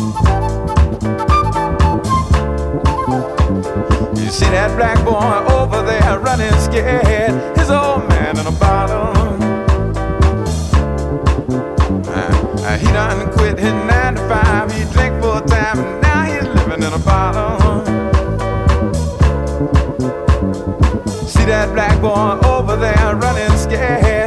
You see that black boy over there running scared. His old man in a bottle. He done quit his 9 to 5. He drank full time and now he's living in a bottle. See that black boy over there running scared.